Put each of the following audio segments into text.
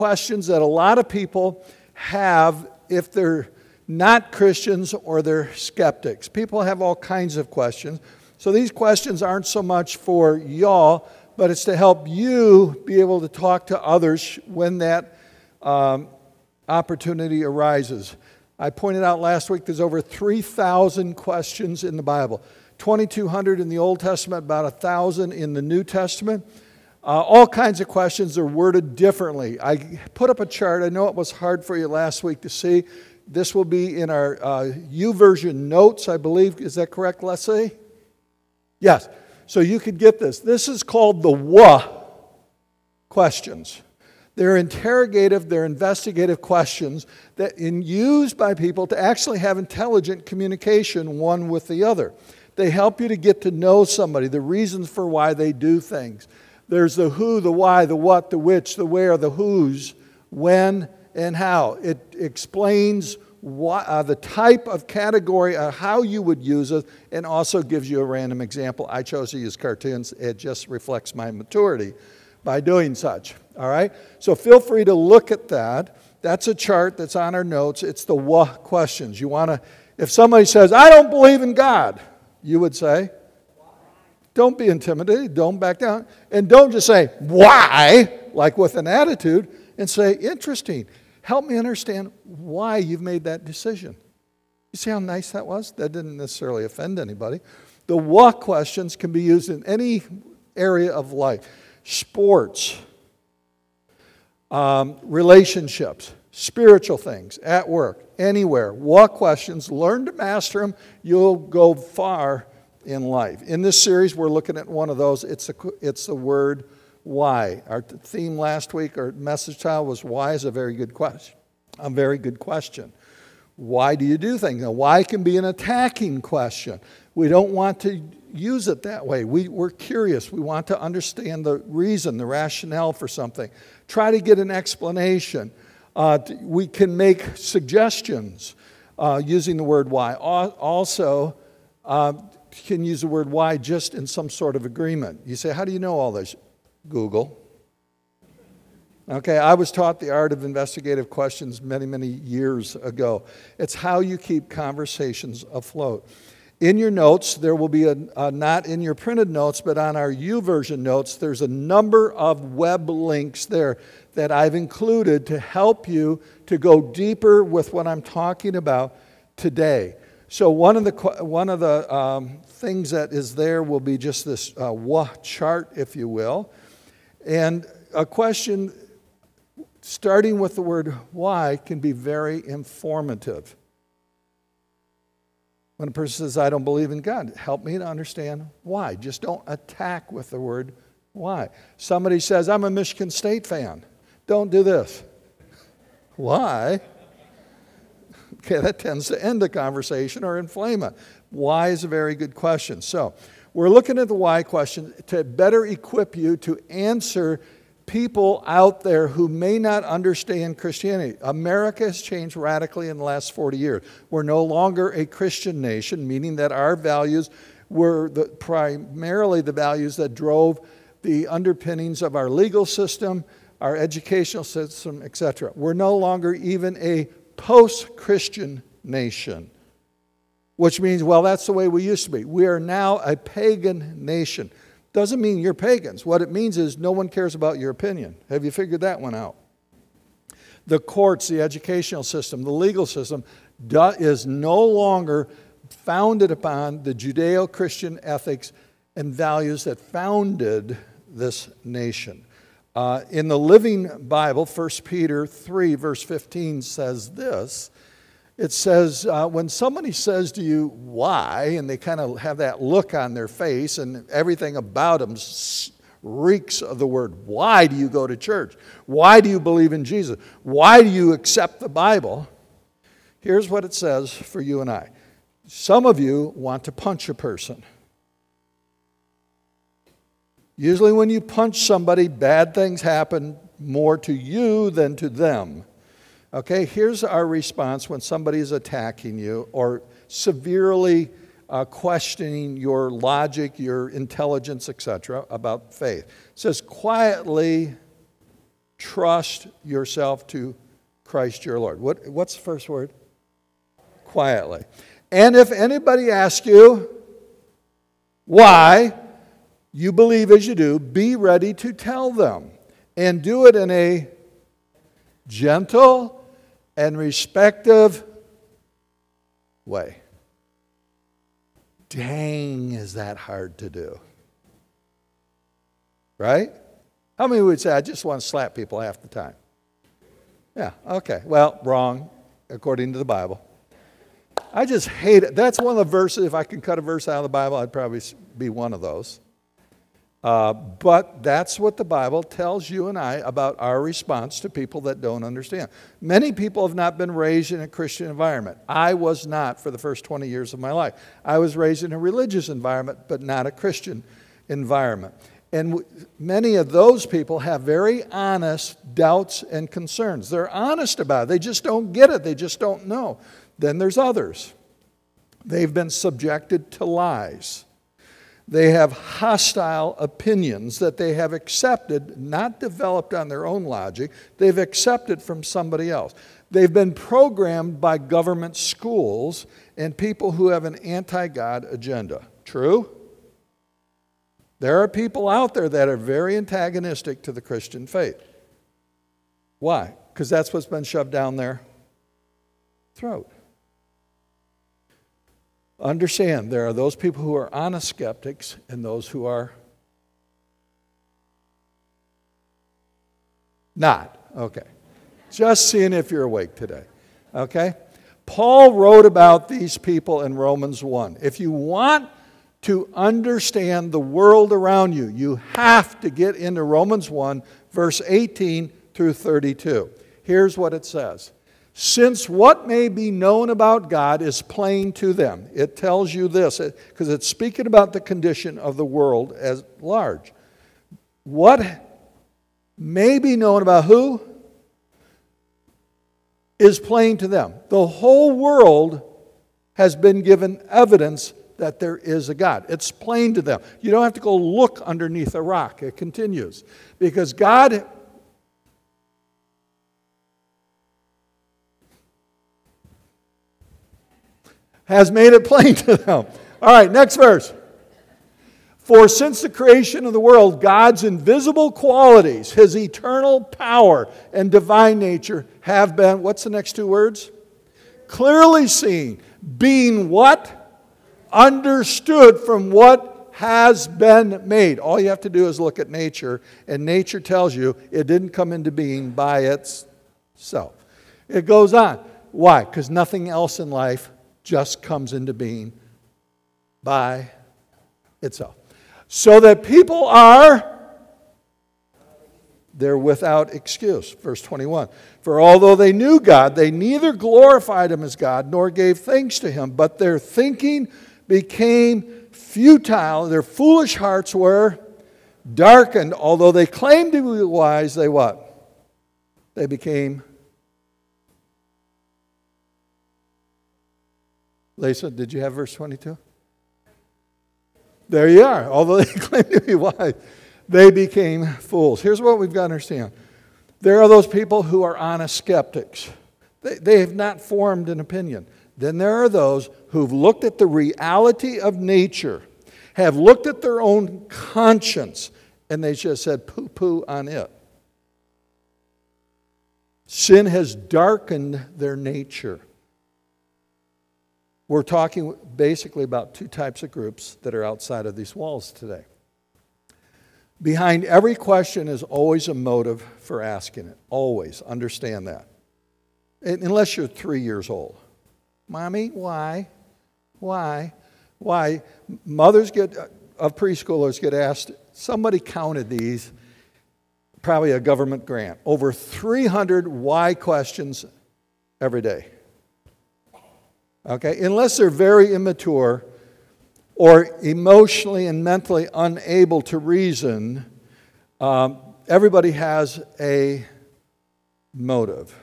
questions that a lot of people have if they're not Christians or they're skeptics. People have all kinds of questions. So these questions aren't so much for y'all, but it's to help you be able to talk to others when that opportunity arises. I pointed out last week there's over 3,000 questions in the Bible. 2,200 in the Old Testament, about 1,000 in the New Testament. All kinds of questions are worded differently. I put up a chart. I know it was hard for you last week to see. This will be in our YouVersion notes, I believe. Is that correct, Leslie? Yes. So you could get this. This is called the WHA questions. They're interrogative, they're investigative questions that are used by people to actually have intelligent communication one with the other. They help you to get to know somebody, the reasons for why they do things. There's the who, the why, the what, the which, the where, the whose, when, and how. It explains the type of category, how you would use it, and also gives you a random example. I chose to use cartoons. It just reflects my maturity by doing such. All right? So feel free to look at that. That's a chart that's on our notes. It's the what questions. You want to, if somebody says, I don't believe in God, you would say, don't be intimidated. Don't back down. And don't just say, why, like with an attitude, and say, interesting. Help me understand why you've made that decision. You see how nice that was? That didn't necessarily offend anybody. The what questions can be used in any area of life. Sports, relationships, spiritual things, at work, anywhere. What questions? Learn to master them. You'll go far in life. In this series, we're looking at one of those. It's the word why. Our theme last week, our message title was why is a very good question. A very good question. Why do you do things? Now, why can be an attacking question. We don't want to use it that way. We're curious. We want to understand the reason, the rationale for something. Try to get an explanation. We can make suggestions using the word why. Also, can use the word why just in some sort of agreement. You say, how do you know all this? Google. Okay, I was taught the art of investigative questions many, many years ago. It's how you keep conversations afloat. In your notes, there will be not in your printed notes, but on our YouVersion notes, there's a number of web links there that I've included to help you to go deeper with what I'm talking about today. So one of the things that is there will be just this what chart, if you will. And a question starting with the word why can be very informative. When a person says, I don't believe in God, help me to understand why. Just don't attack with the word why. Somebody says, I'm a Michigan State fan. Don't do this. Why? Okay, that tends to end the conversation or inflame it. Why is a very good question. So we're looking at the why question to better equip you to answer people out there who may not understand Christianity. America has changed radically in the last 40 years. We're no longer a Christian nation, meaning that our values were primarily the values that drove the underpinnings of our legal system, our educational system, etc. We're no longer even a post-Christian nation, which means, well, that's the way we used to be. We are now a pagan nation. Doesn't mean you're pagans. What it means is no one cares about your opinion. Have you figured that one out? The courts, the educational system, the legal system is no longer founded upon the Judeo-Christian ethics and values that founded this nation. In the Living Bible, 1 Peter 3, verse 15 says this. It says, when somebody says to you, why, and they kind of have that look on their face and everything about them reeks of the word, why do you go to church? Why do you believe in Jesus? Why do you accept the Bible? Here's what it says for you and I. Some of you want to punch a person. Usually when you punch somebody, bad things happen more to you than to them. Okay, here's our response when somebody is attacking you or severely questioning your logic, your intelligence, etc., about faith. It says, quietly trust yourself to Christ your Lord. What's the first word? Quietly. And if anybody asks you why you believe as you do, be ready to tell them. And do it in a gentle and respectful way. Dang, is that hard to do. Right? How many would say, I just want to slap people half the time? Yeah, okay. Well, wrong, according to the Bible. I just hate it. That's one of the verses, if I can cut a verse out of the Bible, I'd probably be one of those. But that's what the Bible tells you and I about our response to people that don't understand. Many people have not been raised in a Christian environment. I was not for the first 20 years of my life. I was raised in a religious environment, but not a Christian environment. And many of those people have very honest doubts and concerns. They're honest about it. They just don't get it. They just don't know. Then there's others. They've been subjected to lies. They have hostile opinions that they have accepted, not developed on their own logic. They've accepted from somebody else. They've been programmed by government schools and people who have an anti-God agenda. True? There are people out there that are very antagonistic to the Christian faith. Why? Because that's what's been shoved down their throat. Understand, there are those people who are honest skeptics and those who are not. Okay. Just seeing if you're awake today. Okay? Paul wrote about these people in Romans 1. If you want to understand the world around you, you have to get into Romans 1, verse 18 through 32. Here's what it says. Since what may be known about God is plain to them. It tells you this, because it's speaking about the condition of the world as large. What may be known about who is plain to them. The whole world has been given evidence that there is a God. It's plain to them. You don't have to go look underneath a rock. It continues. Because God has made it plain to them. All right, next verse. For since the creation of the world, God's invisible qualities, His eternal power and divine nature have been, what's the next two words? Clearly seen. Being what? Understood from what has been made. All you have to do is look at nature, and nature tells you it didn't come into being by itself. It goes on. Why? Because nothing else in life just comes into being by itself. So that people they're without excuse. Verse 21. For although they knew God, they neither glorified Him as God nor gave thanks to Him, but their thinking became futile. Their foolish hearts were darkened. Although they claimed to be wise, they what? They became. Lisa, did you have verse 22? There you are. Although they claimed to be wise, they became fools. Here's what we've got to understand. There are those people who are honest skeptics. They have not formed an opinion. Then there are those who've looked at the reality of nature, have looked at their own conscience, and they just said poo-poo on it. Sin has darkened their nature. We're talking basically about two types of groups that are outside of these walls today. Behind every question is always a motive for asking it. Always. Understand that. Unless you're 3 years old. Mommy, why? Why? Why? Mothers of preschoolers get asked, somebody counted these, probably a government grant, over 300 why questions every day. Okay? Unless they're very immature or emotionally and mentally unable to reason, everybody has a motive.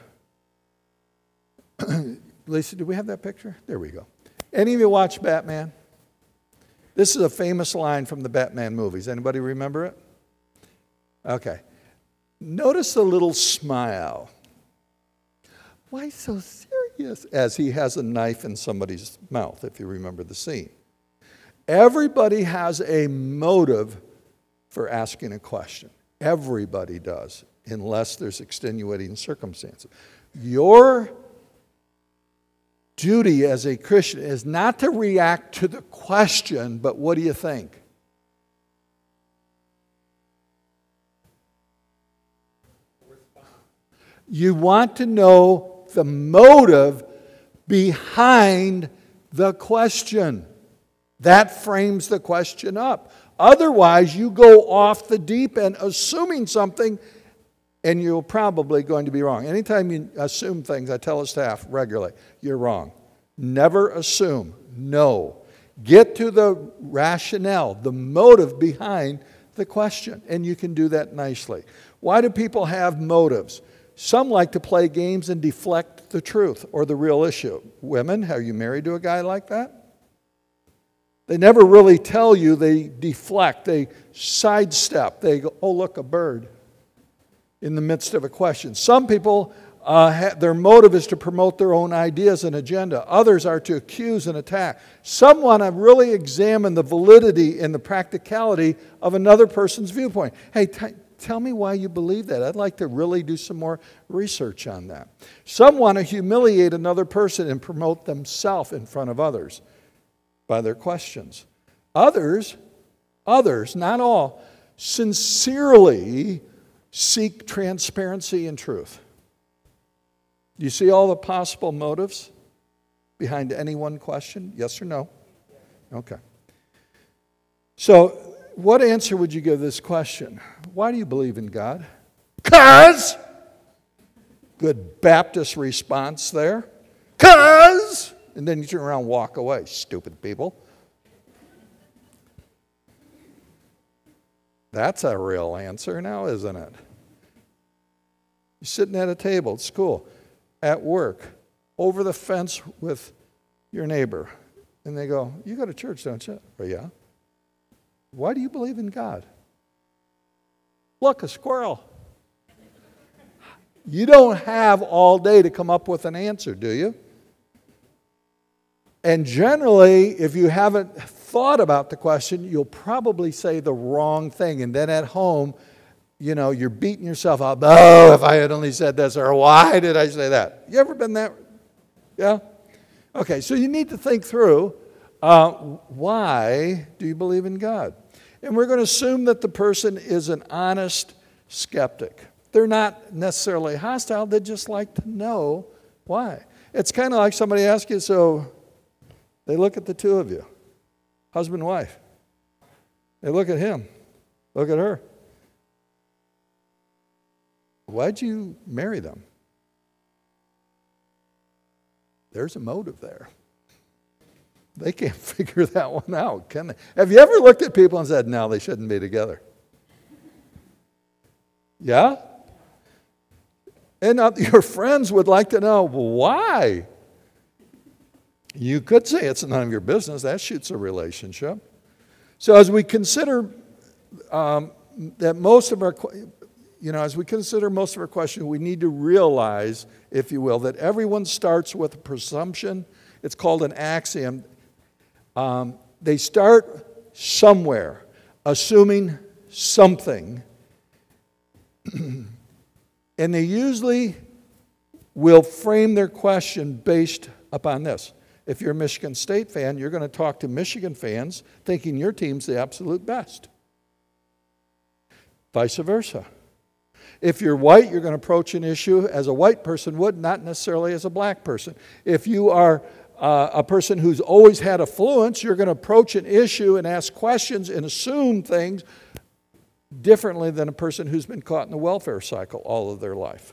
Lisa, do we have that picture? There we go. Any of you watch Batman? This is a famous line from the Batman movies. Anybody remember it? Okay. Notice the little smile. Why so serious? As he has a knife in somebody's mouth, if you remember the scene. Everybody has a motive for asking a question. Everybody does, unless there's extenuating circumstances. Your duty as a Christian is not to react to the question, but what do you think? You want to know the motive behind the question. That frames the question up. Otherwise, you go off the deep end assuming something, and you're probably going to be wrong. Anytime you assume things, I tell the staff regularly, you're wrong. Never assume. No. Get to the rationale, the motive behind the question, and you can do that nicely. Why do people have motives? Some like to play games and deflect the truth or the real issue. Women, are you married to a guy like that? They never really tell you, they deflect, they sidestep, they go, oh, look, a bird, in the midst of a question. Some people, their motive is to promote their own ideas and agenda. Others are to accuse and attack. Some want to really examine the validity and the practicality of another person's viewpoint. Hey, tell me why you believe that. I'd like to really do some more research on that. Some want to humiliate another person and promote themselves in front of others by their questions. Others, not all, sincerely seek transparency and truth. Do you see all the possible motives behind any one question? Yes or no? Okay. So, what answer would you give this question? Why do you believe in God? 'Cause. Good Baptist response there. 'Cause. And then you turn around and walk away, stupid people. That's a real answer now, isn't it? You're sitting at a table at school, at work, over the fence with your neighbor, and they go, you go to church, don't you? Oh, yeah. Why do you believe in God? Look, a squirrel. You don't have all day to come up with an answer, do you? And generally, if you haven't thought about the question, you'll probably say the wrong thing. And then at home, you're beating yourself up. Oh, if I had only said this, or why did I say that? You ever been that? Yeah? Okay, so you need to think through, why do you believe in God? And we're going to assume that the person is an honest skeptic. They're not necessarily hostile. They just like to know why. It's kind of like somebody asks you, so they look at the two of you, husband and wife. They look at him, look at her. Why'd you marry them? There's a motive there. They can't figure that one out, can they? Have you ever looked at people and said, no, they shouldn't be together? Yeah? And your friends would like to know, why? You could say it's none of your business. That shoots a relationship. So as we consider that most of our, as we consider most of our questions, we need to realize, if you will, that everyone starts with a presumption. It's called an axiom. They start somewhere, assuming something, and they usually will frame their question based upon this. If you're a Michigan State fan, you're going to talk to Michigan fans thinking your team's the absolute best. Vice versa. If you're white, you're going to approach an issue as a white person would, not necessarily as a black person. If you are a person who's always had affluence, you're going to approach an issue and ask questions and assume things differently than a person who's been caught in the welfare cycle all of their life.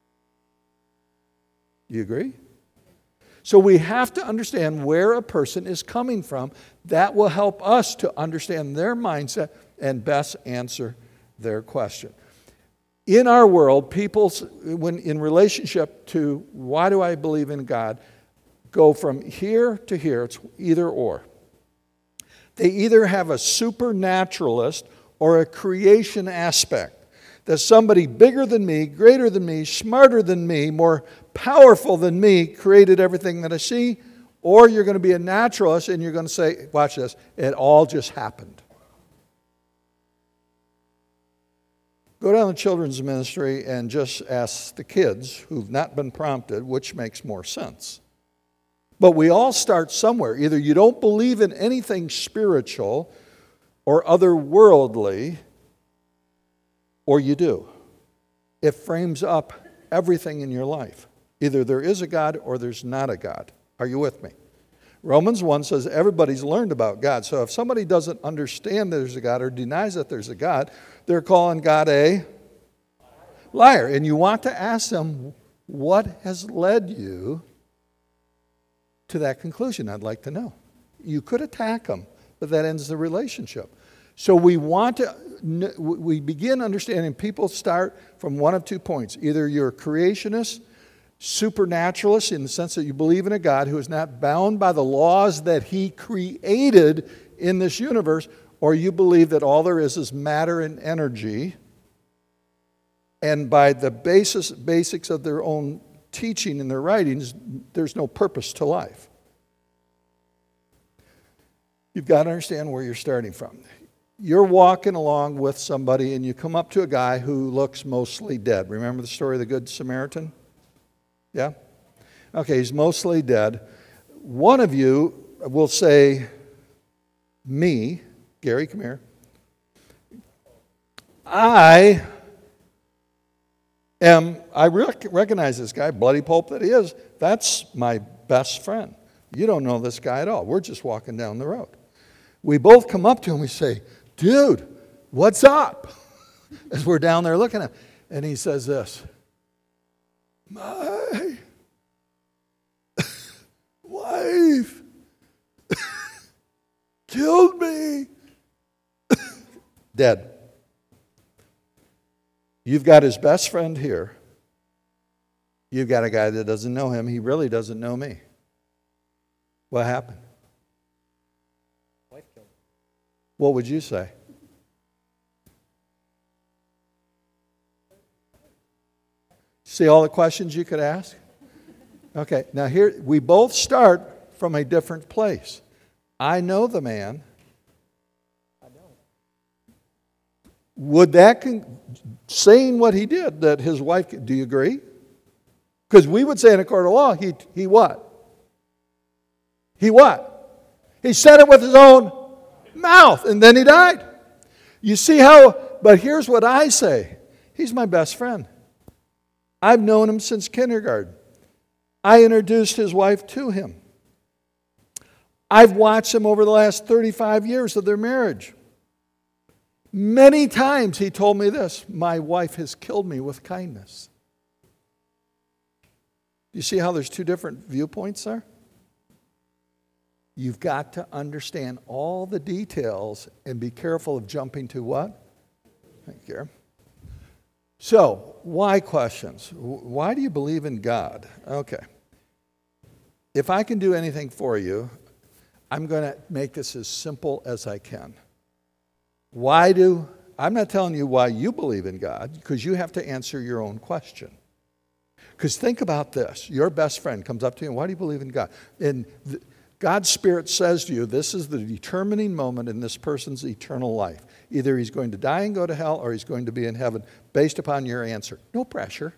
Do you agree? So we have to understand where a person is coming from. That will help us to understand their mindset and best answer their question. In our world, people, when in relationship to why do I believe in God, go from here to here. It's either or. They either have a supernaturalist or a creation aspect. that somebody bigger than me, greater than me, smarter than me, more powerful than me created everything that I see, or you're going to be a naturalist and you're going to say, watch this, it all just happened. Go down to children's ministry and just ask the kids who've not been prompted which makes more sense. But we all start somewhere. Either you don't believe in anything spiritual or otherworldly, or you do. It frames up everything in your life. Either there is a God or there's not a God. Are you with me? Romans 1 says everybody's learned about God. So if somebody doesn't understand there's a God or denies that there's a God, they're calling God a liar. And you want to ask them, what has led you to that conclusion? I'd like to know. You could attack them, but that ends the relationship. So we begin understanding people start from one of 2 points. Either you're a creationist, supernaturalist in the sense that you believe in a God who is not bound by the laws that he created in this universe, or you believe that all there is matter and energy, and by the basics of their own teaching and their writings, there's no purpose to life. You've got to understand where you're starting from. You're walking along with somebody and you come up to a guy who looks mostly dead. Remember the story of the Good Samaritan? Yeah? Okay, he's mostly dead. One of you will say, me, Gary, come here. I recognize this guy, bloody pulp that he is. That's my best friend. You don't know this guy at all. We're just walking down the road. We both come up to him, we say, dude, what's up? As we're down there looking at him. And he says this, my wife killed me. Dead. You've got his best friend here. You've got a guy that doesn't know him. He really doesn't know me. What happened? Wife killed him. What would you say? See all the questions you could ask? Okay, now here, we both start from a different place. I know the man. I don't. Would that, saying what he did, that his wife, do you agree? Because we would say in a court of law, he what? He what? He said it with his own mouth, and then he died. You see how, but here's what I say. He's my best friend. I've known him since kindergarten. I introduced his wife to him. I've watched him over the last 35 years of their marriage. Many times he told me this, my wife has killed me with kindness. You see how there's two different viewpoints there? You've got to understand all the details and be careful of jumping to what? Thank you. So, why questions? Why do you believe in God? Okay. If I can do anything for you, I'm going to make this as simple as I can. I'm not telling you why you believe in God, because you have to answer your own question. Because think about this. Your best friend comes up to you and, why do you believe in God? And God's Spirit says to you, this is the determining moment in this person's eternal life. Either he's going to die and go to hell, or he's going to be in heaven, based upon your answer. No pressure.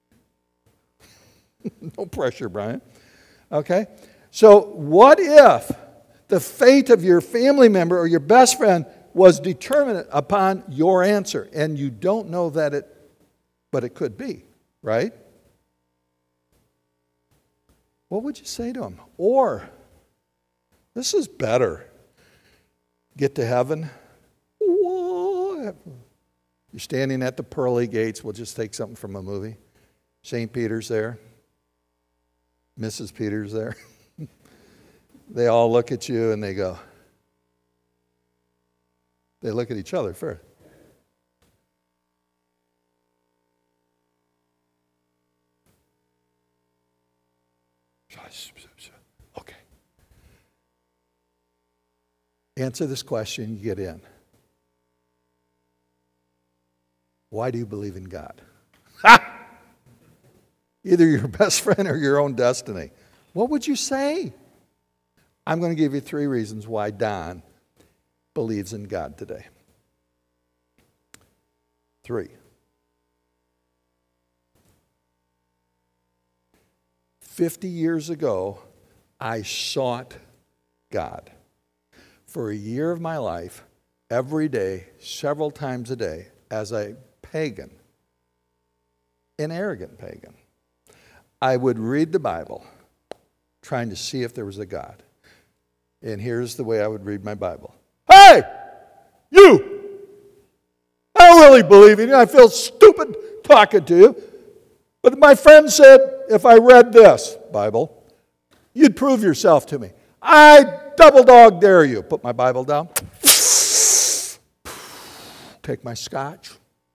No pressure, Brian. Okay? So what if the fate of your family member or your best friend was determined upon your answer, and you don't know but it could be, right? What would you say to him? Or, this is better. Get to heaven. What? You're standing at the pearly gates. We'll just take something from a movie. St. Peter's there. Mrs. Peter's there. They all look at you and they go. They look at each other first. Okay. Answer this question, you get in. Why do you believe in God? Ha! Either your best friend or your own destiny. What would you say? I'm going to give you 3 reasons why Don believes in God today. 3. 50 years ago, I sought God. For a year of my life, every day, several times a day, as a pagan, an arrogant pagan, I would read the Bible, trying to see if there was a God. And here's the way I would read my Bible. Hey, you! I don't really believe in you. I feel stupid talking to you. But my friend said, if I read this Bible, you'd prove yourself to me. I double dog dare you. Put my Bible down. Take my scotch.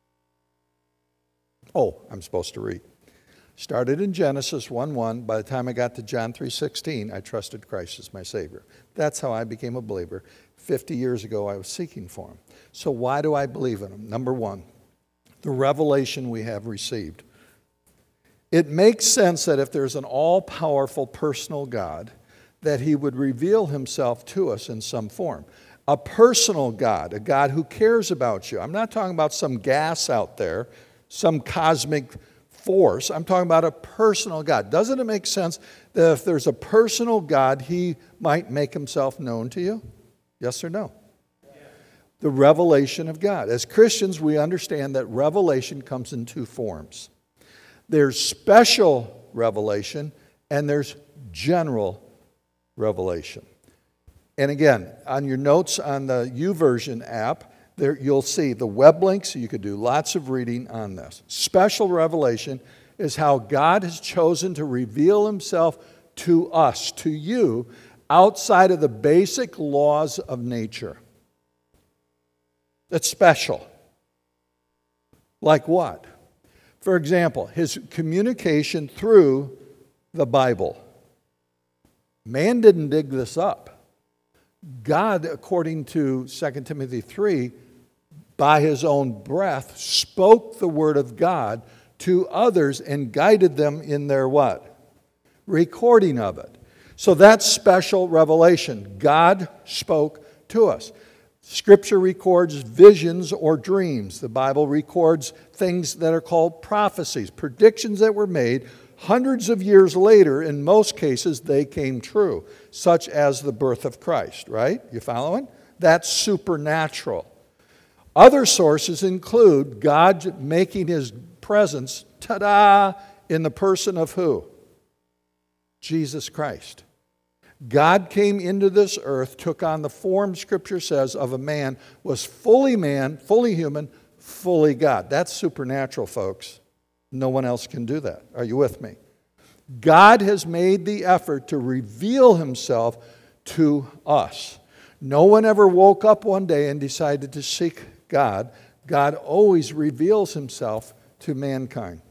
Oh, I'm supposed to read. Started in Genesis 1:1. By the time I got to John 3:16, I trusted Christ as my Savior. That's how I became a believer. 50 years ago, I was seeking for Him. So why do I believe in Him? Number 1, the revelation we have received. It makes sense that if there's an all-powerful personal God, that He would reveal Himself to us in some form. A personal God, a God who cares about you. I'm not talking about some gas out there, some cosmic force. I'm talking about a personal God. Doesn't it make sense that if there's a personal God, He might make Himself known to you? Yes or no? Yes. The revelation of God. As Christians, we understand that revelation comes in 2 forms. There's special revelation and there's general revelation. And again, on your notes on the YouVersion app, there you'll see the web links. You could do lots of reading on this. Special revelation is how God has chosen to reveal Himself to us, to you, outside of the basic laws of nature. That's special. Like what? For example, His communication through the Bible. Man didn't dig this up. God, according to 2 Timothy 3, by His own breath, spoke the Word of God to others and guided them in their what? Recording of it. So that's special revelation. God spoke to us. Scripture records visions or dreams. The Bible records things that are called prophecies, predictions that were made hundreds of years later. In most cases, they came true, such as the birth of Christ, right? You following? That's supernatural. Other sources include God making His presence, ta-da, in the person of who? Jesus Christ. God came into this earth, took on the form, Scripture says, of a man, was fully man, fully human, fully God. That's supernatural, folks. No one else can do that. Are you with me? God has made the effort to reveal Himself to us. No one ever woke up one day and decided to seek God. God always reveals Himself to mankind.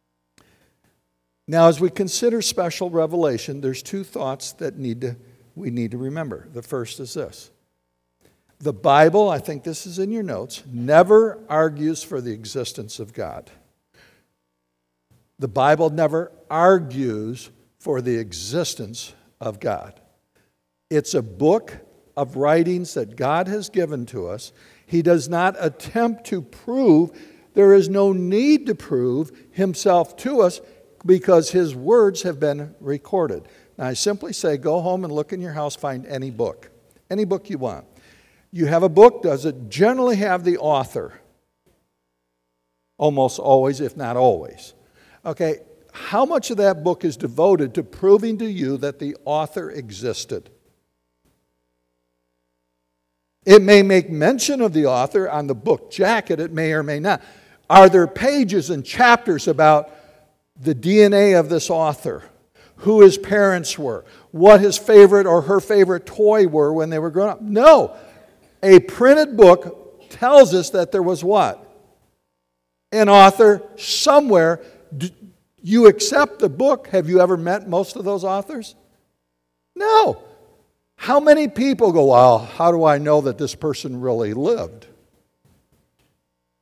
Now, as we consider special revelation, there's 2 thoughts that we need to remember. The first is this. The Bible, I think this is in your notes, never argues for the existence of God. The Bible never argues for the existence of God. It's a book of writings that God has given to us. He does not attempt to prove, there is no need to prove Himself to us, because His words have been recorded. Now, I simply say, go home and look in your house, find any book you want. You have a book, does it generally have the author? Almost always, if not always. Okay, how much of that book is devoted to proving to you that the author existed? It may make mention of the author on the book jacket, it may or may not. Are there pages and chapters about the DNA of this author, who his parents were, what his favorite or her favorite toy were when they were growing up? No. A printed book tells us that there was what? An author somewhere. You accept the book. Have you ever met most of those authors? No. How many people go, well, how do I know that this person really lived?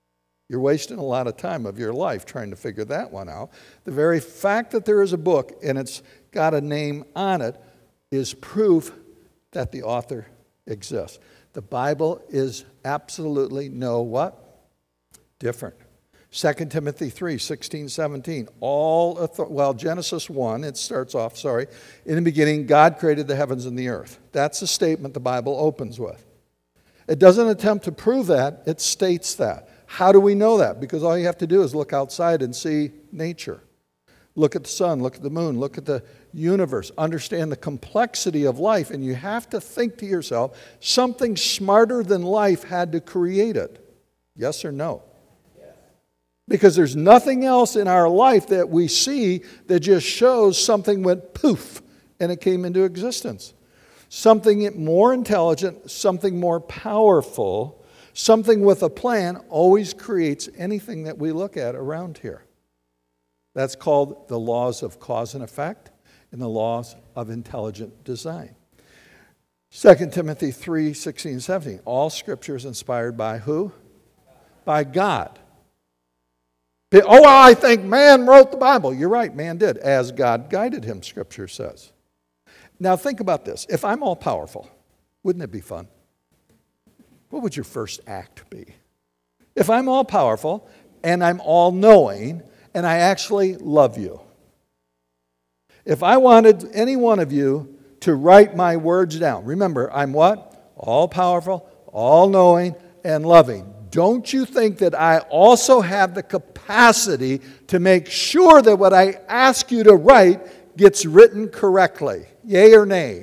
You're wasting a lot of time of your life trying to figure that one out. The very fact that there is a book and it's got a name on it is proof that the author exists. The Bible is absolutely no what? Different. 2 Timothy 3, 16, 17. Genesis 1, it starts off, in the beginning, God created the heavens and the earth. That's a statement the Bible opens with. It doesn't attempt to prove that, it states that. How do we know that? Because all you have to do is look outside and see nature. Look at the sun, look at the moon, look at the universe, understand the complexity of life, and you have to think to yourself, something smarter than life had to create it. Yes or no? Because there's nothing else in our life that we see that just shows something went poof and it came into existence. Something more intelligent, something more powerful, something with a plan always creates anything that we look at around here. That's called the laws of cause and effect and the laws of intelligent design. 2 Timothy 3, 16, 17. All Scripture is inspired by who? By God. Oh, well, I think man wrote the Bible. You're right, man did, as God guided him, Scripture says. Now think about this. If I'm all powerful, wouldn't it be fun? What would your first act be? If I'm all powerful and I'm all knowing and I actually love you. If I wanted any one of you to write my words down, remember, I'm what? All powerful, all knowing, and loving. Don't you think that I also have the capacity to make sure that what I ask you to write gets written correctly? Yay or nay?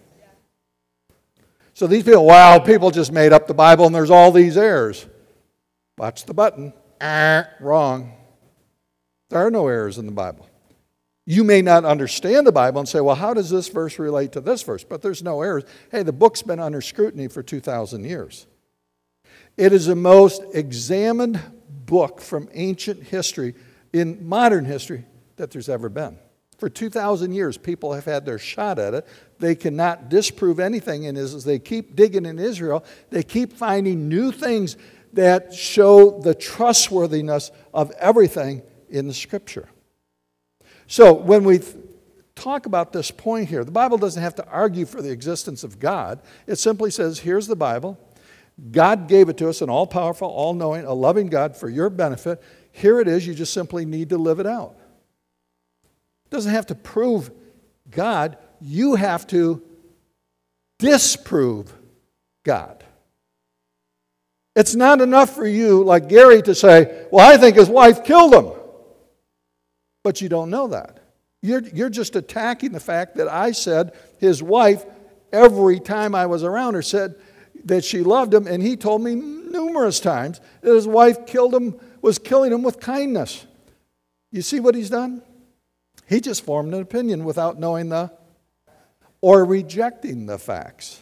So these people, wow, people just made up the Bible and there's all these errors. Watch the button. Wrong. There are no errors in the Bible. You may not understand the Bible and say, well, how does this verse relate to this verse? But there's no errors. Hey, the book's been under scrutiny for 2,000 years. It is the most examined book from ancient history, in modern history, that there's ever been. For 2,000 years, people have had their shot at it. They cannot disprove anything, and as they keep digging in Israel, they keep finding new things that show the trustworthiness of everything in the Scripture. So when we talk about this point here, the Bible doesn't have to argue for the existence of God. It simply says, here's the Bible. God gave it to us, an all-powerful, all-knowing, a loving God for your benefit. Here it is. You just simply need to live it out. It doesn't have to prove God. You have to disprove God. It's not enough for you, like Gary, to say, well, I think his wife killed him. But you don't know that. You're just attacking the fact that I said his wife, every time I was around her, said that she loved him, and he told me numerous times that his wife was killing him with kindness. You see what he's done? He just formed an opinion without knowing or rejecting the facts.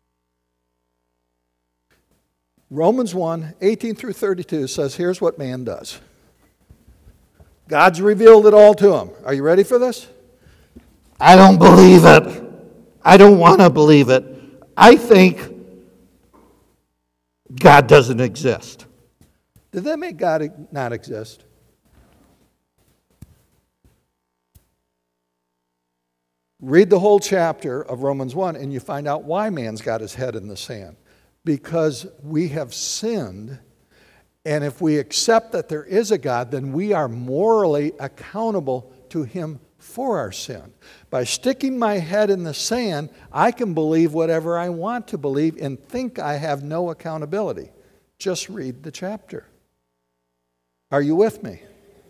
Romans 1, 18 through 32 says, here's what man does. God's revealed it all to him. Are you ready for this? I don't believe it. I don't want to believe it. I think God doesn't exist. Did that make God not exist? Read the whole chapter of Romans 1 and you find out why man's got his head in the sand. Because we have sinned, and if we accept that there is a God, then we are morally accountable to Him for our sin. By sticking my head in the sand, I can believe whatever I want to believe and think I have no accountability. Just read the chapter. Are you with me?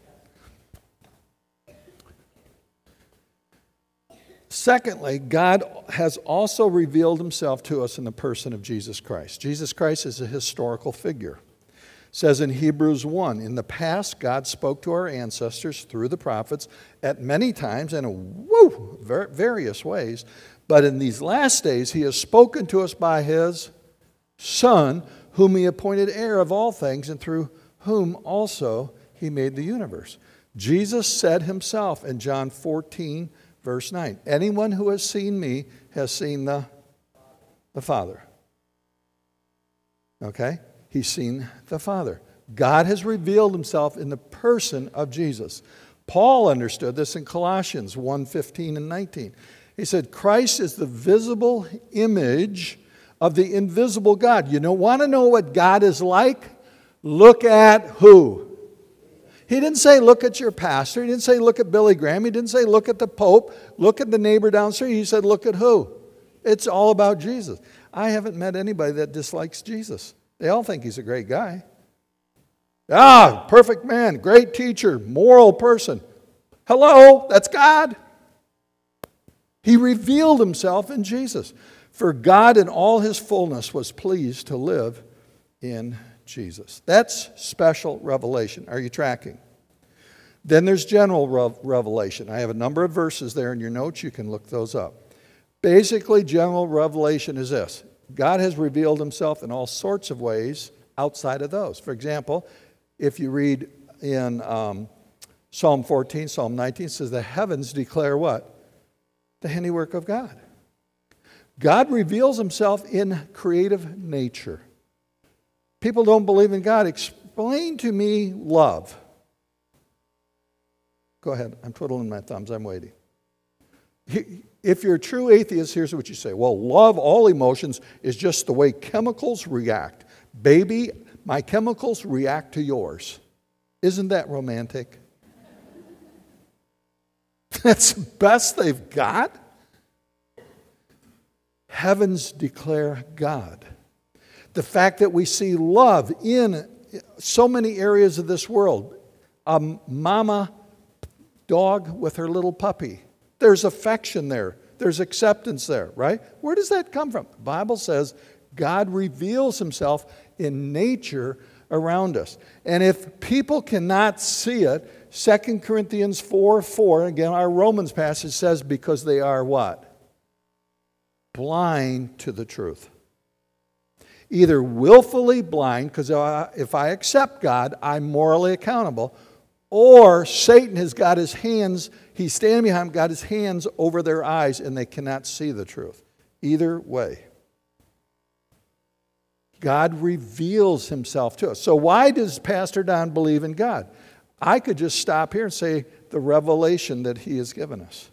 Secondly, God has also revealed Himself to us in the person of Jesus Christ. Jesus Christ is a historical figure. It says in Hebrews 1, in the past, God spoke to our ancestors through the prophets at many times and in various ways. But in these last days, He has spoken to us by His Son, whom He appointed heir of all things, and through whom also He made the universe. Jesus said Himself in John 14, Verse 9, anyone who has seen me has seen the Father. Okay? He's seen the Father. God has revealed himself in the person of Jesus. Paul understood this in Colossians 1:15 and 19. He said, Christ is the visible image of the invisible God. You don't want to know what God is like? Look at who? He didn't say look at your pastor. He didn't say look at Billy Graham. He didn't say look at the Pope. Look at the neighbor downstairs. He said look at who? It's all about Jesus. I haven't met anybody that dislikes Jesus. They all think he's a great guy. Ah, perfect man, great teacher, moral person. Hello, that's God. He revealed himself in Jesus. For God in all his fullness was pleased to live in Jesus. That's special revelation. Are you tracking? Then there's general revelation. I have a number of verses there in your notes. You can look those up. Basically, general revelation is this. God has revealed himself in all sorts of ways outside of those. For example, if you read in Psalm 14, Psalm 19, it says the heavens declare what? The handiwork of God. God reveals himself in creative nature. People don't believe in God. Explain to me love. Go ahead. I'm twiddling my thumbs. I'm waiting. If you're a true atheist, here's what you say. Well, love, all emotions, is just the way chemicals react. Baby, my chemicals react to yours. Isn't that romantic? That's the best they've got. Heavens declare God. The fact that we see love in so many areas of this world. A mama dog with her little puppy. There's affection there. There's acceptance there, right? Where does that come from? The Bible says God reveals himself in nature around us. And if people cannot see it, 2 Corinthians 4:4, again, our Romans passage says, because they are what? Blind to the truth. Either willfully blind, because if I accept God, I'm morally accountable, or Satan has got his hands, he's standing behind, got his hands over their eyes, and they cannot see the truth. Either way. God reveals himself to us. So why does Pastor Don believe in God? I could just stop here and say the revelation that he has given us.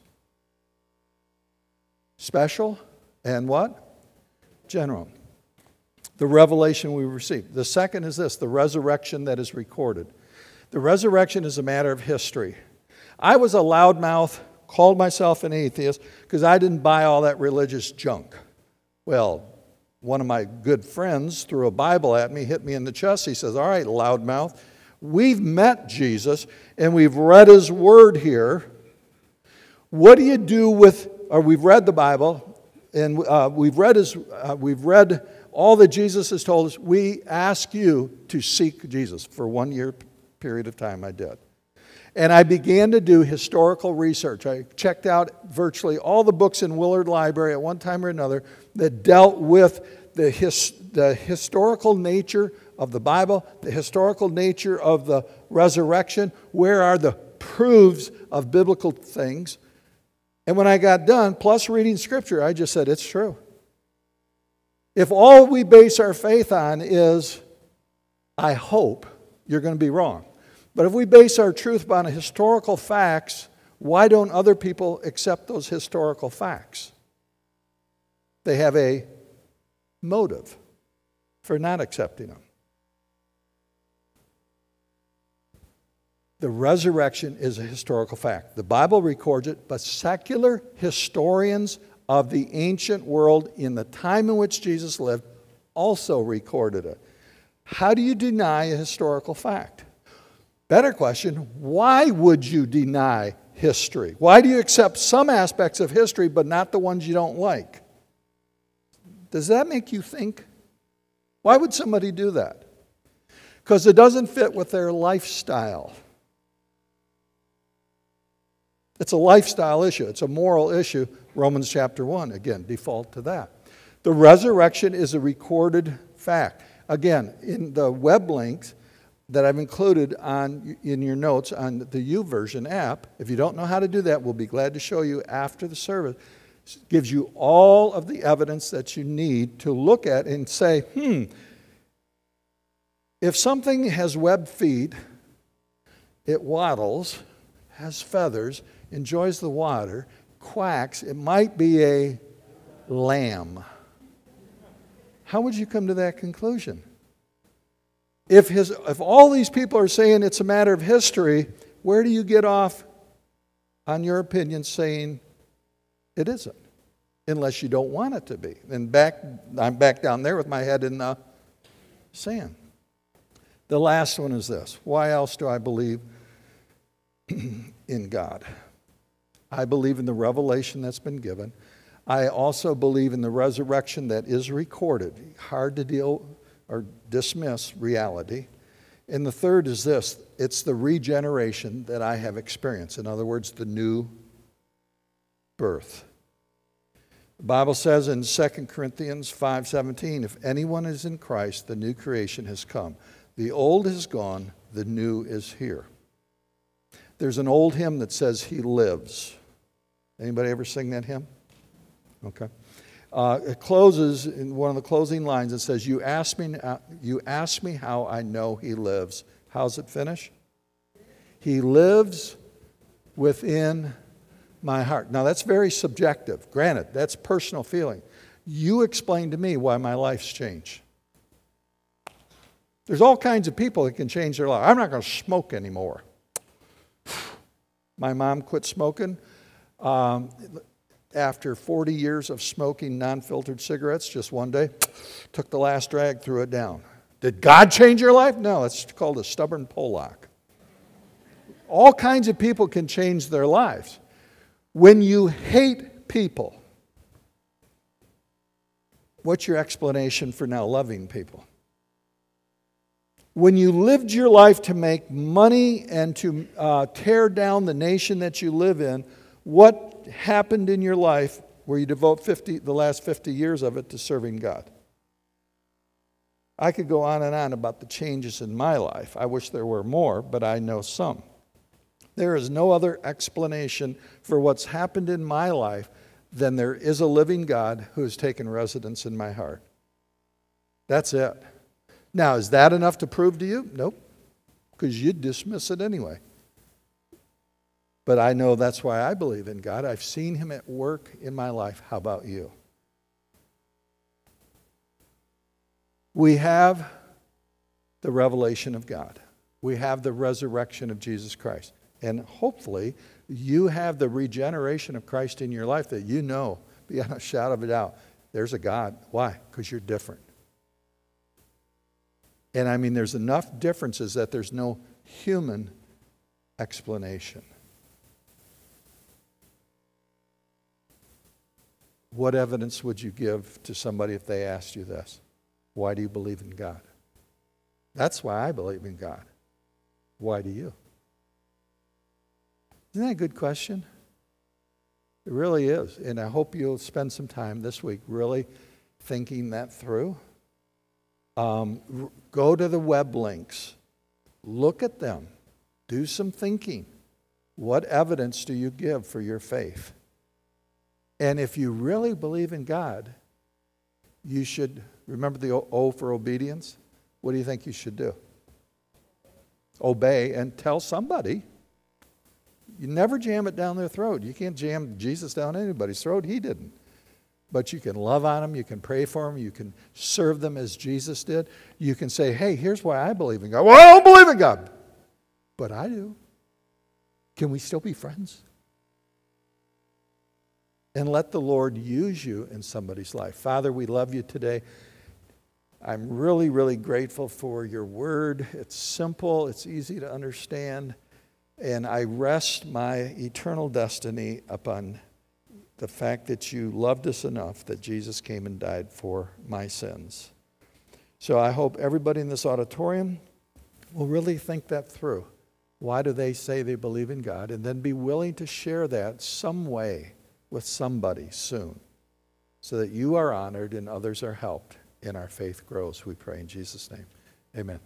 Special and what? General. The revelation we received. The second is this, the resurrection that is recorded. The resurrection is a matter of history. I was a loudmouth, called myself an atheist, because I didn't buy all that religious junk. Well, one of my good friends threw a Bible at me, hit me in the chest. He says, all right, loudmouth, we've met Jesus, and we've read his word here. What do you do with, or we've read the Bible, and we've read all that Jesus has told us. We ask you to seek Jesus. For 1 year period of time I did. And I began to do historical research. I checked out virtually all the books in Willard Library at one time or another that dealt with the historical nature of the Bible, the historical nature of the resurrection. Where are the proofs of biblical things? And when I got done, plus reading Scripture, I just said, it's true. If all we base our faith on is, I hope, you're going to be wrong. But if we base our truth on historical facts, why don't other people accept those historical facts? They have a motive for not accepting them. The resurrection is a historical fact. The Bible records it, but secular historians of the ancient world in the time in which Jesus lived also recorded it. How do you deny a historical fact? Better question, why would you deny history? Why do you accept some aspects of history but not the ones you don't like? Does that make you think? Why would somebody do that? Because it doesn't fit with their lifestyle. It's a lifestyle issue. It's a moral issue. Romans chapter 1, again, default to that. The resurrection is a recorded fact. Again, in the web links that I've included in your notes on the YouVersion app, if you don't know how to do that, we'll be glad to show you after the service. It gives you all of the evidence that you need to look at and say, If something has webbed feet, it waddles, has feathers, enjoys the water, quacks, it might be a lamb. How would you come to that conclusion? If all these people are saying it's a matter of history, where do you get off on your opinion saying it isn't? Unless you don't want it to be. And I'm back down there with my head in the sand. The last one is this. Why else do I believe in God? I believe in the revelation that's been given. I also believe in the resurrection that is recorded. Hard to deal or dismiss reality. And the third is this. It's the regeneration that I have experienced. In other words, the new birth. The Bible says in 2 Corinthians 5:17, if anyone is in Christ, the new creation has come. The old is gone, the new is here. There's an old hymn that says, He lives. Anybody ever sing that hymn? Okay. It closes in one of the closing lines. It says, you ask me how I know He lives. How's it finish? He lives within my heart. Now that's very subjective. Granted, that's personal feeling. You explain to me why my life's changed. There's all kinds of people that can change their life. I'm not going to smoke anymore. My mom quit smoking after 40 years of smoking non-filtered cigarettes. Just one day, took the last drag, threw it down. Did God change your life? No, it's called a stubborn Pollock. All kinds of people can change their lives. When you hate people, what's your explanation for now loving people? When you lived your life to make money and to tear down the nation that you live in, what happened in your life where you devote the last 50 years of it to serving God? I could go on and on about the changes in my life. I wish there were more, but I know some. There is no other explanation for what's happened in my life than there is a living God who has taken residence in my heart. That's it. Now, is that enough to prove to you? Nope, because you'd dismiss it anyway. But I know that's why I believe in God. I've seen Him at work in my life. How about you? We have the revelation of God. We have the resurrection of Jesus Christ. And hopefully, you have the regeneration of Christ in your life that you know, beyond a shadow of a doubt, there's a God. Why? Because you're different. And I mean, there's enough differences that there's no human explanation. What evidence would you give to somebody if they asked you this? Why do you believe in God? That's why I believe in God. Why do you? Isn't that a good question? It really is. And I hope you'll spend some time this week really thinking that through. Go to the web links. Look at them. Do some thinking. What evidence do you give for your faith? And if you really believe in God, you should, remember the O for obedience? What do you think you should do? Obey and tell somebody. You never jam it down their throat. You can't jam Jesus down anybody's throat. He didn't. But you can love on them. You can pray for them. You can serve them as Jesus did. You can say, hey, here's why I believe in God. Well, I don't believe in God. But I do. Can we still be friends? And let the Lord use you in somebody's life. Father, we love you today. I'm really, really grateful for your word. It's simple. It's easy to understand. And I rest my eternal destiny upon the fact that you loved us enough that Jesus came and died for my sins. So I hope everybody in this auditorium will really think that through. Why do they say they believe in God? And then be willing to share that some way with somebody soon so that you are honored and others are helped and our faith grows. We pray in Jesus' name. Amen.